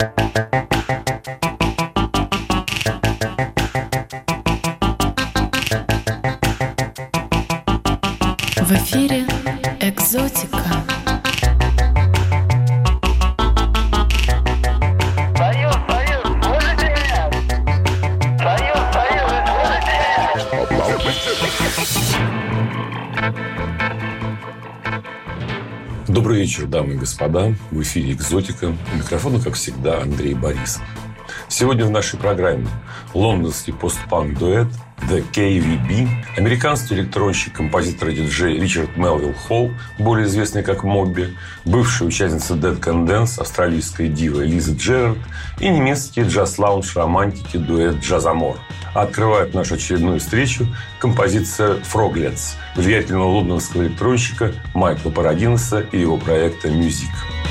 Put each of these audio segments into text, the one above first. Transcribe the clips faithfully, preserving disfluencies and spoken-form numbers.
В эфире «Экзотика». Союз, Союз, слышите меня? Союз, Союз, слышите меня? Добрый вечер, дамы и господа. В эфире «Экзотика». У микрофона, как всегда, Андрей Борисов. Сегодня в нашей программе лондонский постпанк-дуэт The кей ви би, американский электронщик, композитор и диджей Ричард Мелвилл Холл, более известный как Мобби, бывшая участница Dead Can Dance, австралийская дива Лиза Джерард и немецкий джаз-лаунж-романтики дуэт Джазамор. Открывает нашу очередную встречу композиция Froglets влиятельного лондонского электронщика Майкла Парадинеса и его проекта Music.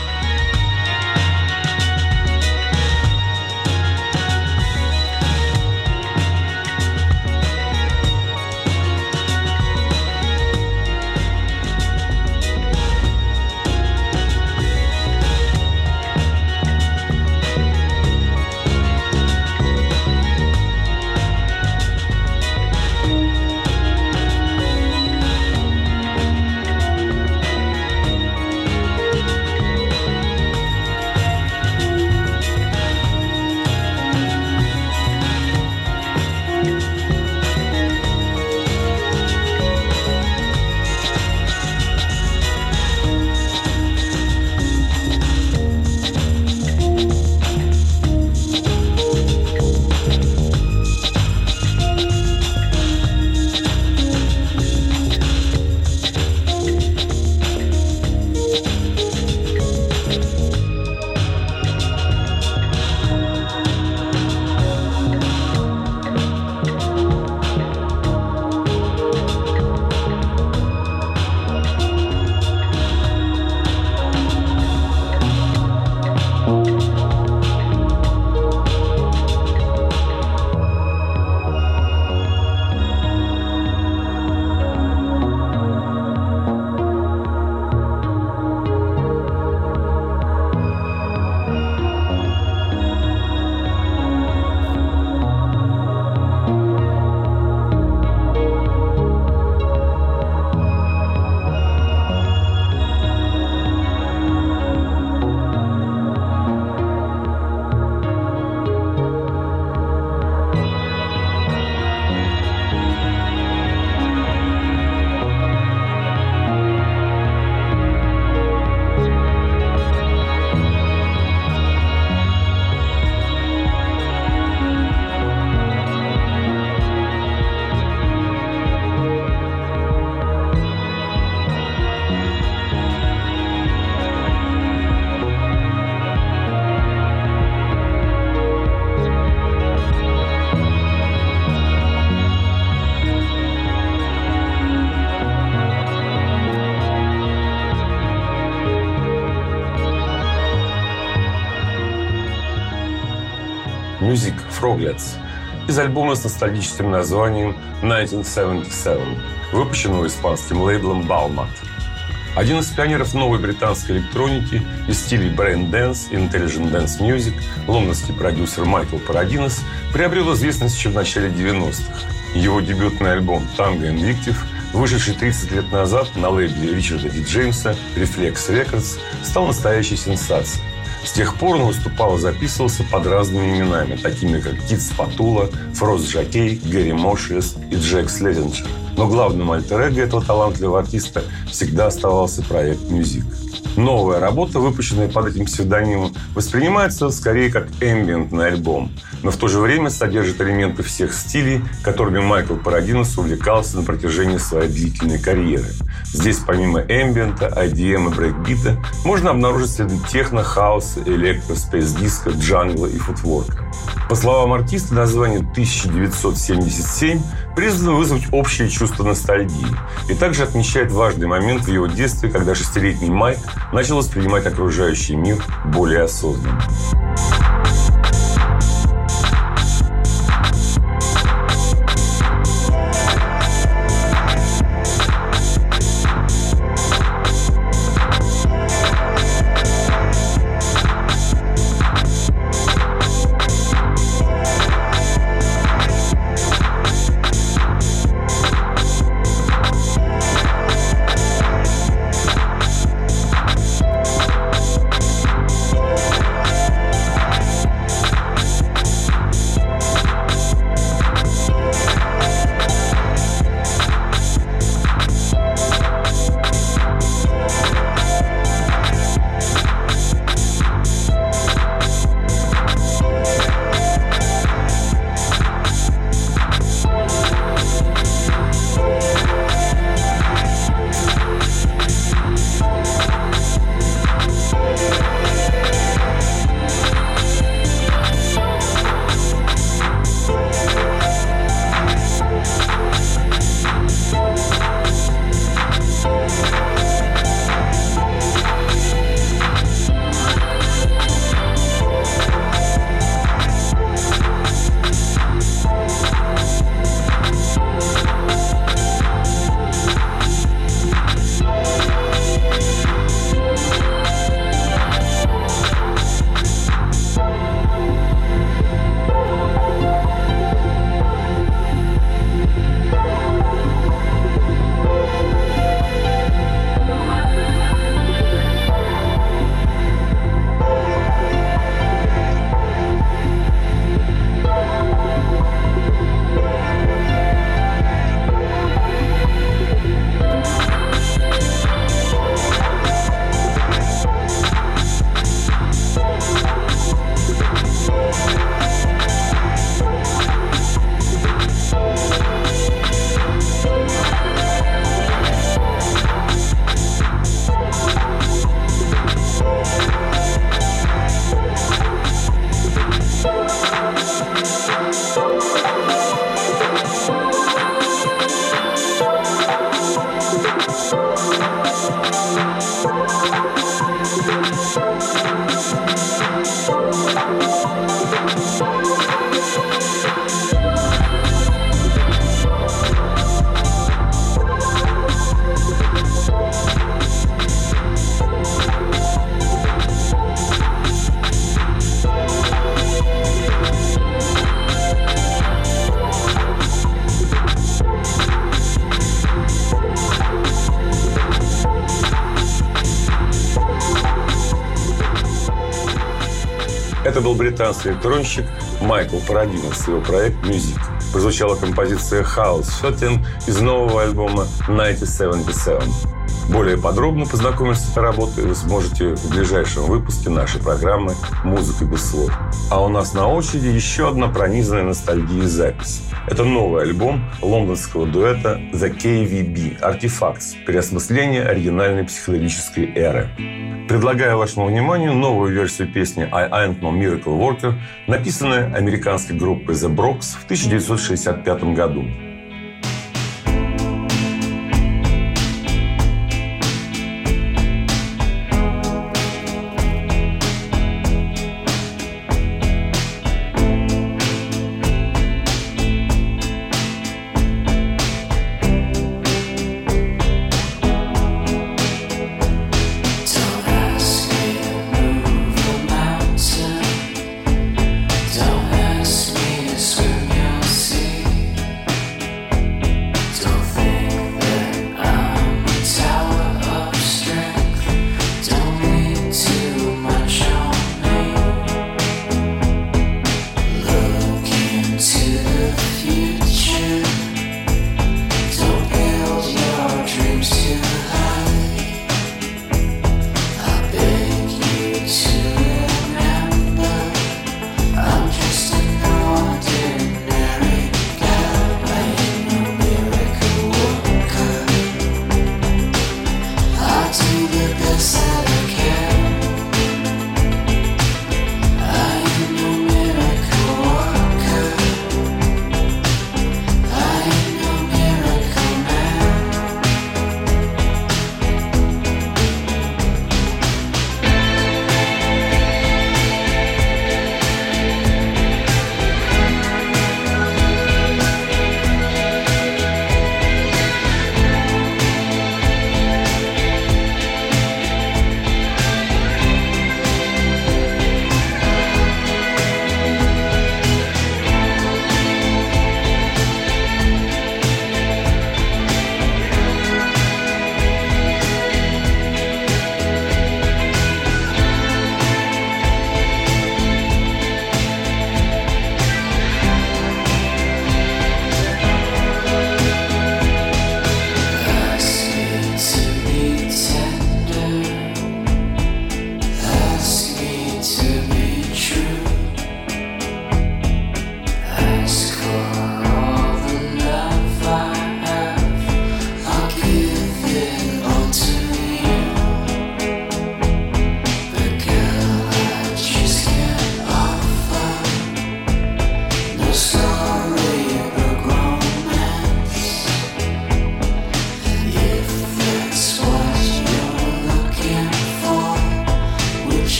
Music Froglets из альбома с ностальгическим названием тысяча девятьсот семьдесят семь, выпущенного испанским лейблом Balmat. Один из пионеров новой британской электроники из стилей Brain Dance и Intelligent Dance Music, лондонский продюсер Майкл Парадинес приобрел известность еще в начале девяностых. Его дебютный альбом Tango Invictive, вышедший тридцать лет назад на лейбле Ричарда Ди Джеймса Reflex Records, стал настоящей сенсацией. С тех пор он выступал и записывался под разными именами, такими как Кит Спатула, Фрост Жакей, Гэри Мошиес и Джек Слезинджер. Но главным альтер-эго этого талантливого артиста всегда оставался проект Music. Новая работа, выпущенная под этим псевдонимом, воспринимается скорее как эмбиентный альбом, но в то же время содержит элементы всех стилей, которыми Майкл Парадинес увлекался на протяжении своей длительной карьеры. Здесь помимо эмбиента, ай ди эм и брейкбита можно обнаружить следы техно, хаоса, электро, спейс-диска, джангла и футворка. По словам артиста, название тысяча девятьсот семьдесят семь призвано вызвать общее чувство ностальгии и также отмечает важный момент в его детстве, когда шестилетний Майк начал воспринимать окружающий мир более осознанно. Это был британский электронщик Майкл Парадинос, его проект «Music». Прозвучала композиция «House тринадцать» из нового альбома тысяча девятьсот семьдесят семь. Более подробно познакомиться с этой работой вы сможете в ближайшем выпуске нашей программы «Музыка без слов». А у нас на очереди еще одна пронизанная ностальгией запись. Это новый альбом лондонского дуэта The кей ви би «Artifacts» – переосмысление оригинальной психоделической эры. Предлагаю вашему вниманию новую версию песни «I Ain't No Miracle Worker», написанная американской группой The Brocks в тысяча девятьсот шестьдесят пятом году. Don't ask me to swim your sea.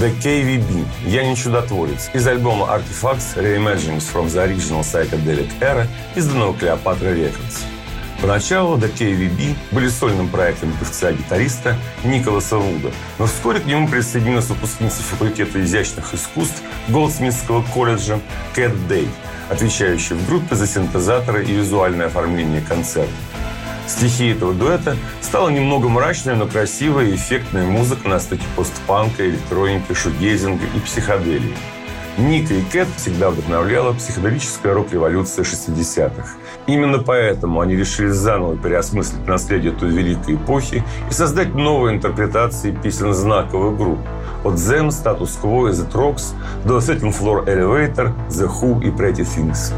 The кей ви би – «Я не чудотворец» из альбома Artifacts Reimaginings from the Original Psychedelic Era, изданного Cleopatra Records. Поначалу The кей ви би были сольным проектом певца-гитариста Николаса Вуда, но вскоре к нему присоединилась выпускница факультета изящных искусств Голдсмитского колледжа Кэт Дэй, отвечающая в группе за синтезаторы и визуальное оформление концертов. Стихией этого дуэта стала немного мрачная, но красивая и эффектная музыка на стыке постпанка, электроники, шугейзинга и психоделии. Ника и Кэт всегда вдохновляла психоделическая рок-революция шестидесятых. Именно поэтому они решили заново переосмыслить наследие той великой эпохи и создать новые интерпретации песен знаковых групп от Them, Status Quo и The Troggs до Second Floor Elevator, The Who и Pretty Things.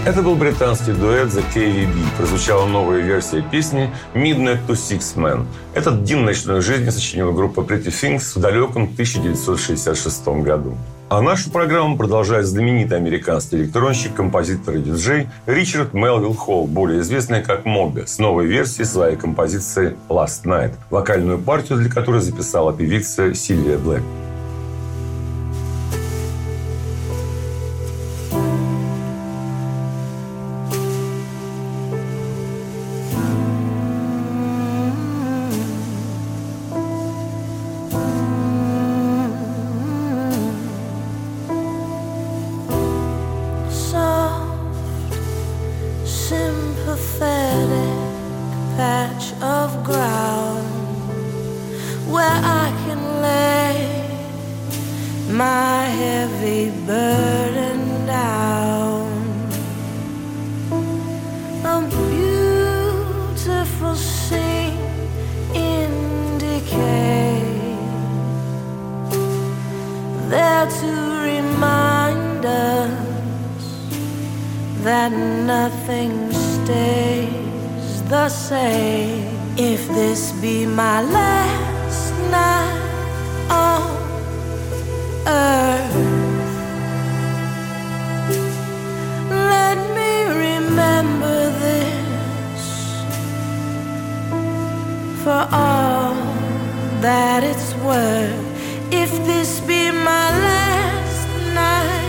Это был британский дуэт The кей ви би. Прозвучала новая версия песни Midnight to Six Men. Этот гимн ночной жизни сочинила группа Pretty Things в далеком тысяча девятьсот шестьдесят шестом году. А нашу программу продолжает знаменитый американский электронщик, композитор и диджей Ричард Мелвилл Холл, более известный как Мога, с новой версией своей композиции Last Night, вокальную партию для которой записала певица Сильвия Блэк. That nothing stays the same. If this be my last night on earth, let me remember this for all that it's worth. If this be my last night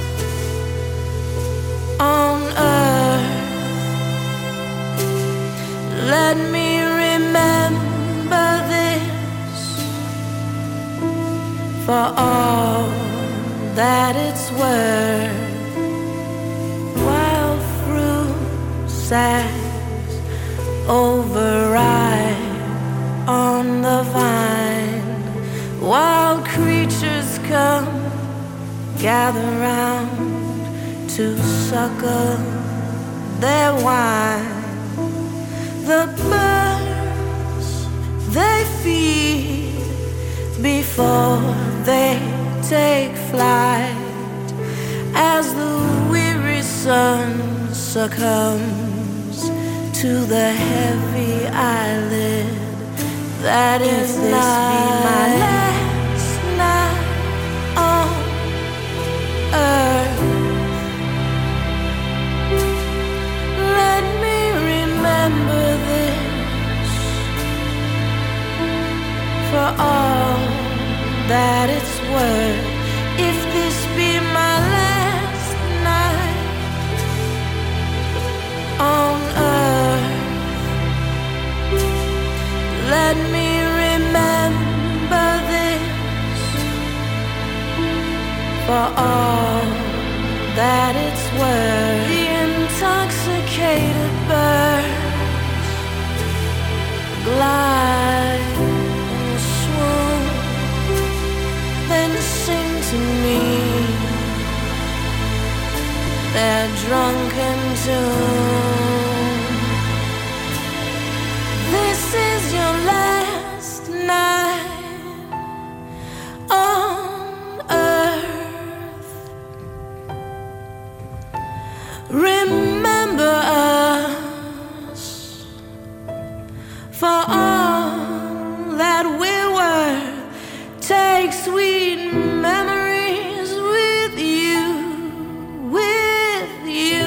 on earth, let me remember this for all that it's worth. Wild fruit sags overripe on the vine. Wild creatures come, gather round to suckle their wine. The birds, they feed before they take flight, as the weary sun succumbs to the heavy eyelid. That is this be my last night on earth, let me remember this for all that it's worth. If this be my last night on earth, let me remember this for all that it's worth. The intoxicated birds glide and swoon, then sing to me their drunken tune. This is your last night on earth. Remember us for all that we were. Take sweet memories with you, with you,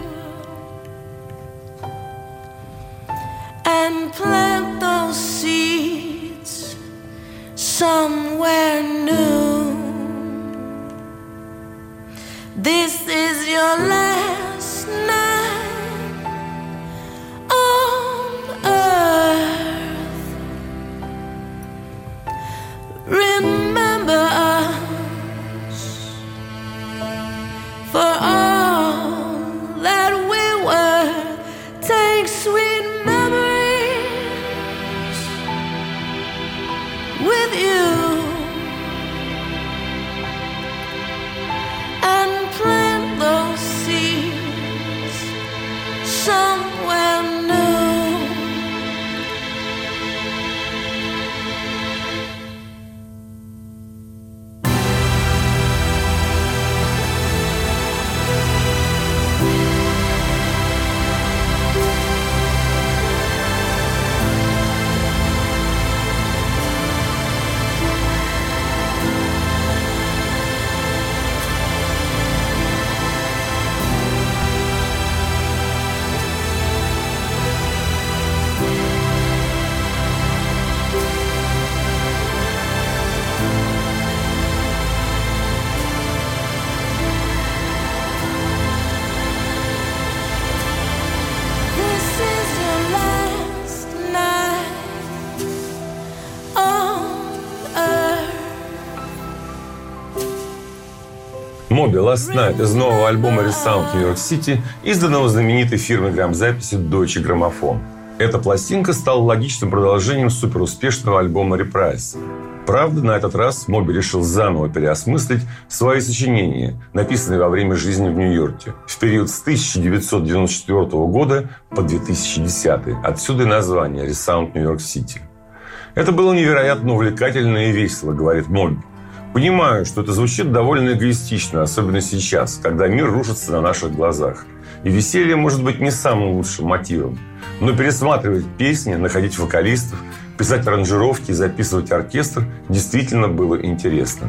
and plant those seeds somewhere new. This is your last night on earth. Remember us for all that we were. Take sweet memories with you and plant those seeds Моби Last Night из нового альбома Resound New York City, изданного знаменитой фирмой грамзаписи Deutsche Grammophon. Эта пластинка стала логичным продолжением суперуспешного альбома Reprise. Правда, на этот раз Моби решил заново переосмыслить свои сочинения, написанные во время жизни в Нью-Йорке, в период с тысяча девятьсот девяносто четвёртого года по две тысячи десятый. Отсюда и название Resound New York City. Это было невероятно увлекательно и весело, говорит Моби. Понимаю, что это звучит довольно эгоистично, особенно сейчас, когда мир рушится на наших глазах. И веселье может быть не самым лучшим мотивом. Но пересматривать песни, находить вокалистов, писать аранжировки и записывать оркестр действительно было интересно.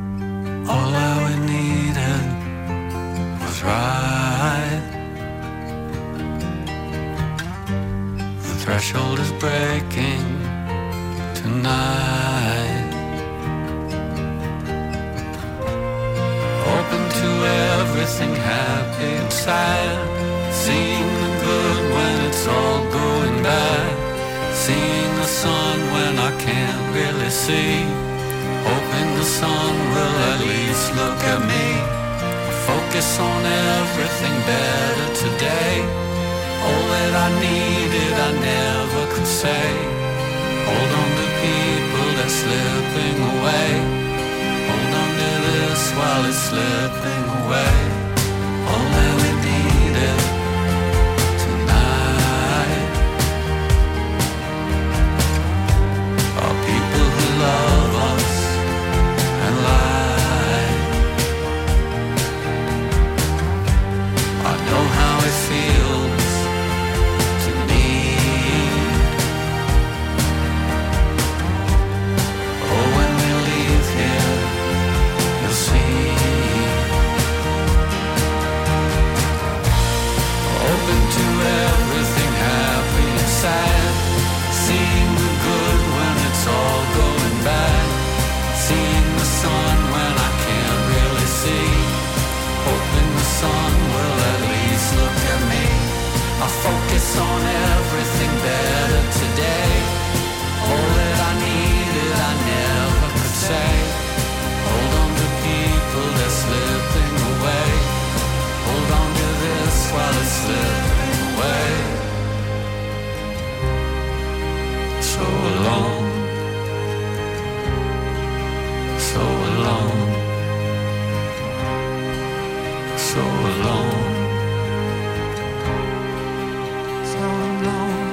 Everything happy inside, seeing the good when it's all going bad, seeing the sun when I can't really see, hoping the sun will at least look at me, focus on everything better today, all that I needed I never could say, hold on to people that's slipping away, hold on to this while it's slipping away. All that we needed tonight are people who love us and lie. I know how it feels to need. Oh, when we leave here, you'll see. Open to everything happy and sad, seeing the good when it's all going bad, seeing the sun when I can't really see, hoping the sun will at least look at me. I focus on everything better today, all that I needed I never could say, hold on to people that's slipping away, hold on to this while it's slipping away. So alone, so alone, so alone, so alone.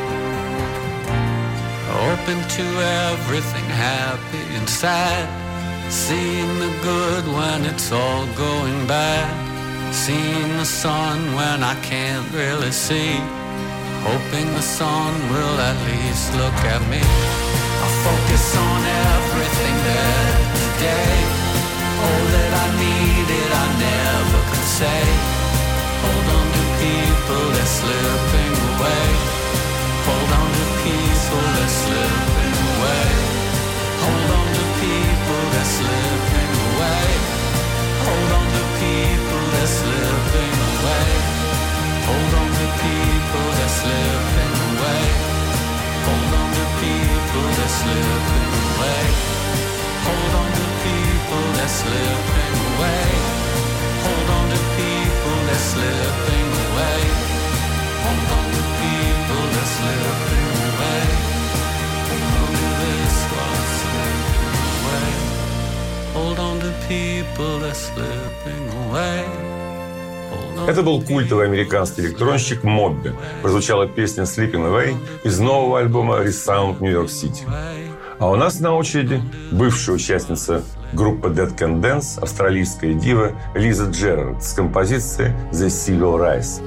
Open to everything happy and sad, seeing the good when it's all going bad, seeing the sun when I can't really see, hoping the sun will at least look at me. I focus on everything there today, all that I needed I never could say, hold on to people that's slipping away, hold on to people that's slipping away, hold on to people that's slipping away, hold on to people that's slipping away, hold on to people that's slipping away, hold on to people that's slipping away, hold on to people that's slipping away, hold on to people that's slipping away, hold on to people that's slipping away, hold on to this while it's slipping away, hold on to people that's slipping away. Это был культовый американский электронщик Моби. Прозвучала песня «Sleeping Away» из нового альбома «Resound New York City». А у нас на очереди бывшая участница группы Dead Can Dance, австралийская дива Лиза Джерард с композицией «The Sea Will Rise».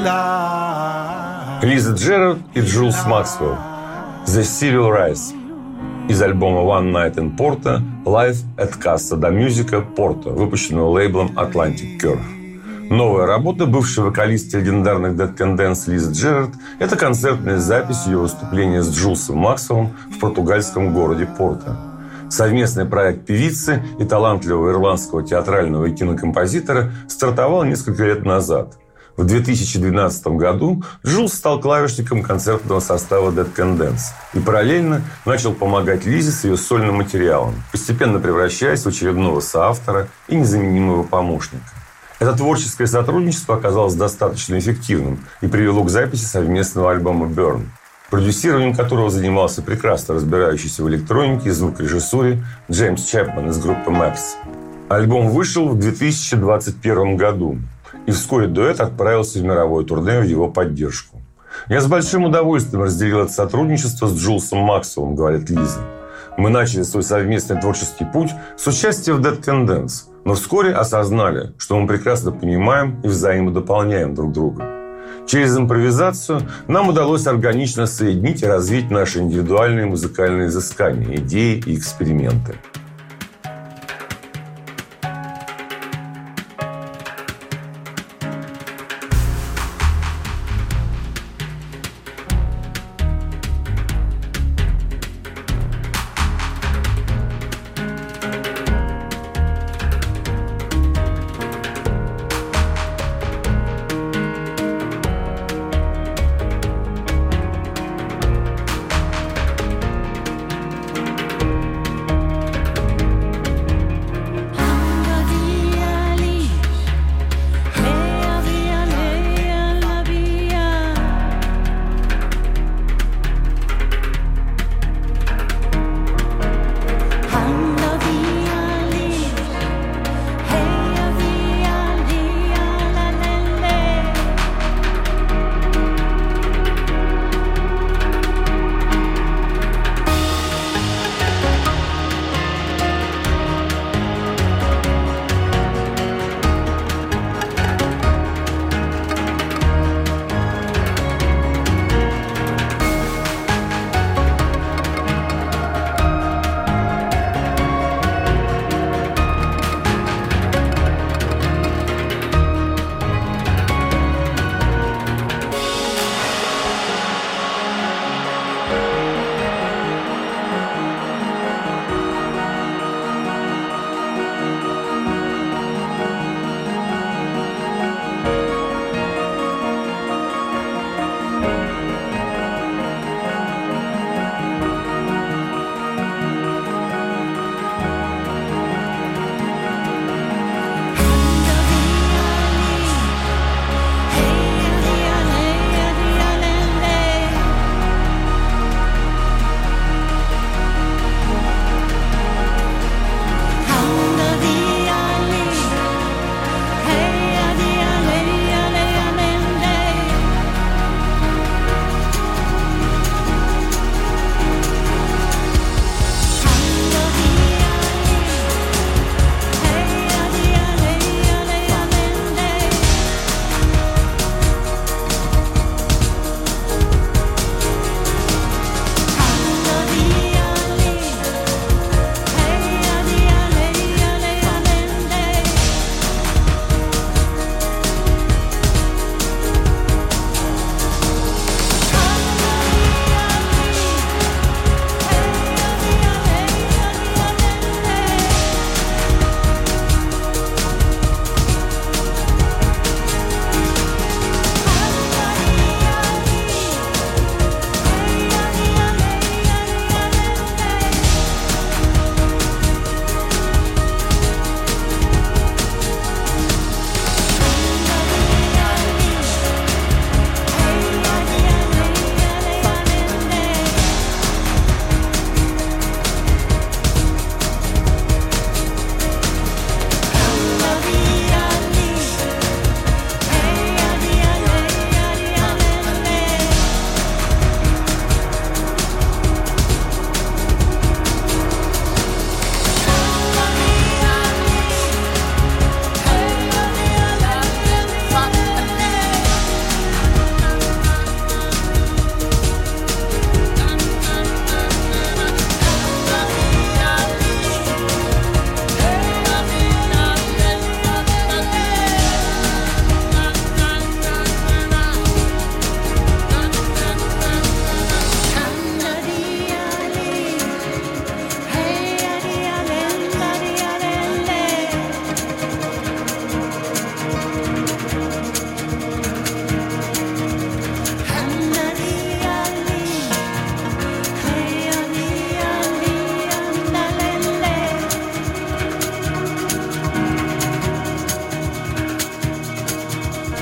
Лиза Джерард и Джулс Максвелл. The Sea Will Rise. Из альбома One Night in Porto Live at Casa da Musica Porto, выпущенного лейблом Atlantic Curve. Новая работа бывшей вокалистки легендарных Dead Can Dance Лизы Джерард – это концертная запись ее выступления с Джулсом Максвеллом в португальском городе Порто. Совместный проект певицы и талантливого ирландского театрального и кинокомпозитора стартовал несколько лет назад. В две тысячи двенадцатом году Джулс стал клавишником концертного состава Dead Can Dance и параллельно начал помогать Лизе с ее сольным материалом, постепенно превращаясь в очередного соавтора и незаменимого помощника. Это творческое сотрудничество оказалось достаточно эффективным и привело к записи совместного альбома «Burn», продюсированием которого занимался прекрасно разбирающийся в электронике и звукорежиссуре Джеймс Чепман из группы Maps. Альбом вышел в две тысячи двадцать первом году, и вскоре дуэт отправился в мировое турне в его поддержку. «Я с большим удовольствием разделил это сотрудничество с Джулсом Максвеллом», — говорит Лиза. «Мы начали свой совместный творческий путь с участия в Dead Can Dance, но вскоре осознали, что мы прекрасно понимаем и взаимодополняем друг друга. Через импровизацию нам удалось органично соединить и развить наши индивидуальные музыкальные изыскания, идеи и эксперименты».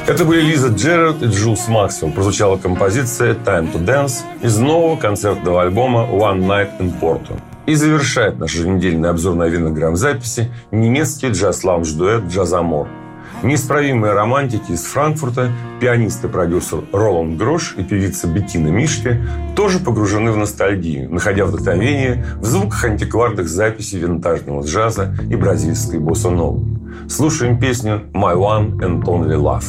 Это были Лиза Джерард и Джулс Максвелл. Прозвучала композиция «Time to Dance» из нового концертного альбома «One Night in Porto». И завершает наш еженедельный обзор новинок грамзаписи немецкий джаз-лаунж-дуэт «Джазамор». Неисправимые романтики из Франкфурта, пианист и продюсер Роланд Грош и певица Беттина Мишке тоже погружены в ностальгию, находя вдохновение в звуках антикварных записей винтажного джаза и бразильской босса-новы. Слушаем песню «My One and Only Love».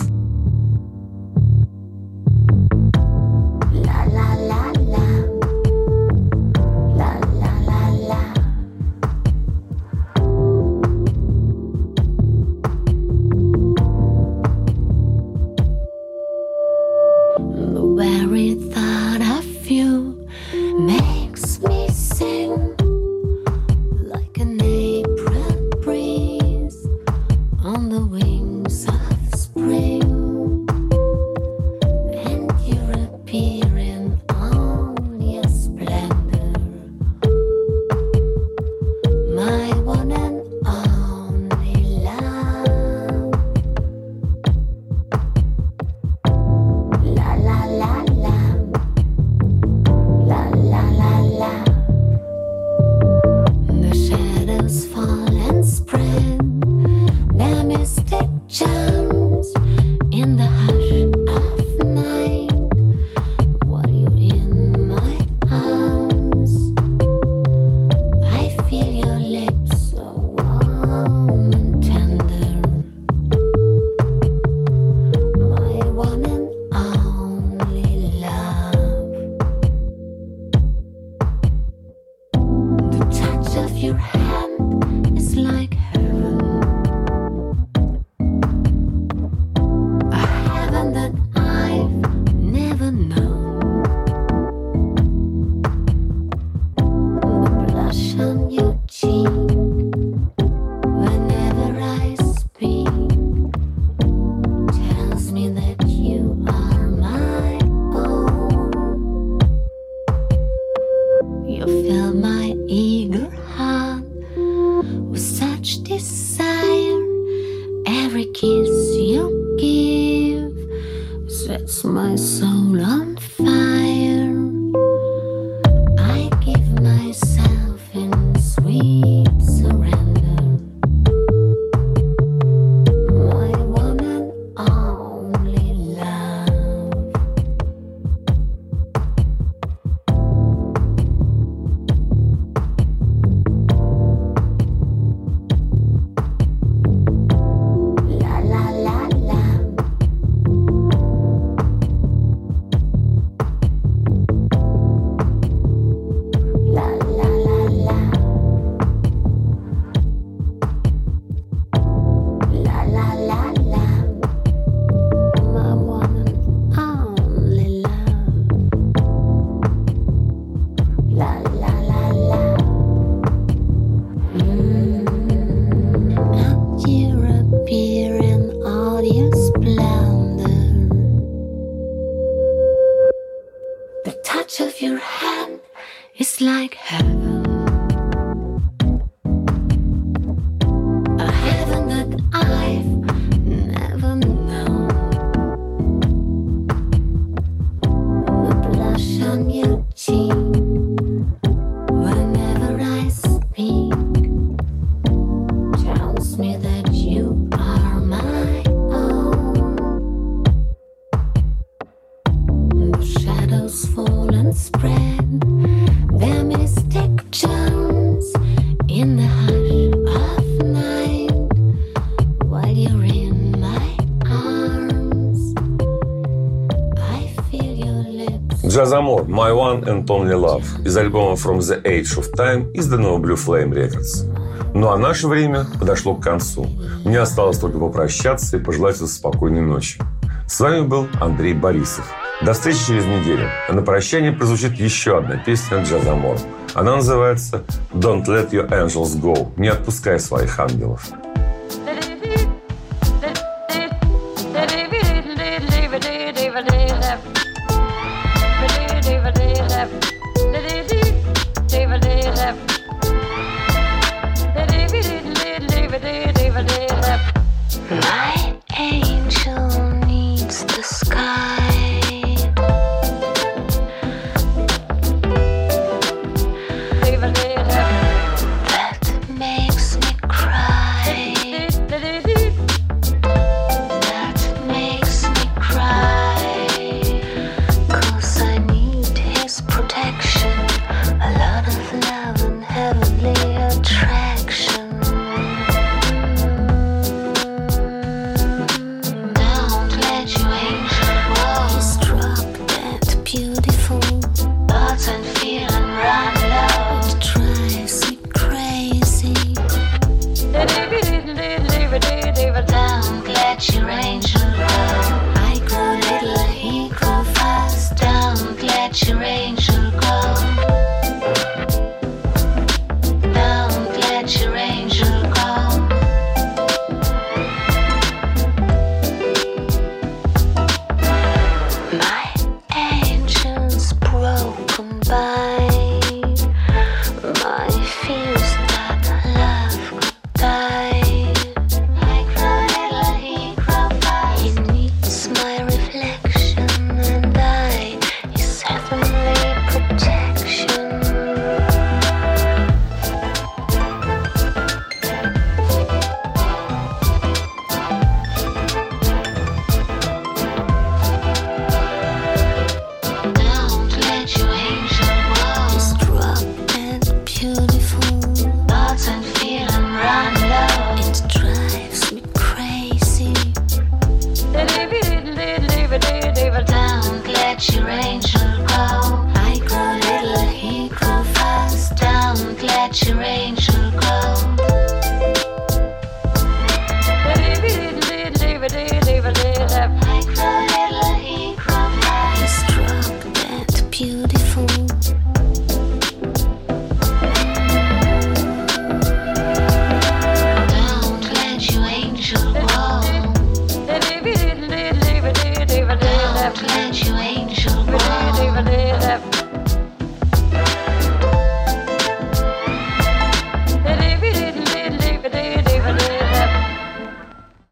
Джазамор «My One and Only Love» из альбома «From the Age of Time», изданного Blue Flame Records. Ну а наше время подошло к концу. Мне осталось только попрощаться и пожелать вам спокойной ночи. С вами был Андрей Борисов. До встречи через неделю. А на прощание прозвучит еще одна песня Джазамор. Она называется «Don't let your angels go». Не отпускай своих ангелов. My angel needs your angel go. I grow little, he grow fast. Don't let your angel go. I grow little, he grow fast. He struck that beautiful. Don't let your angel go. Don't let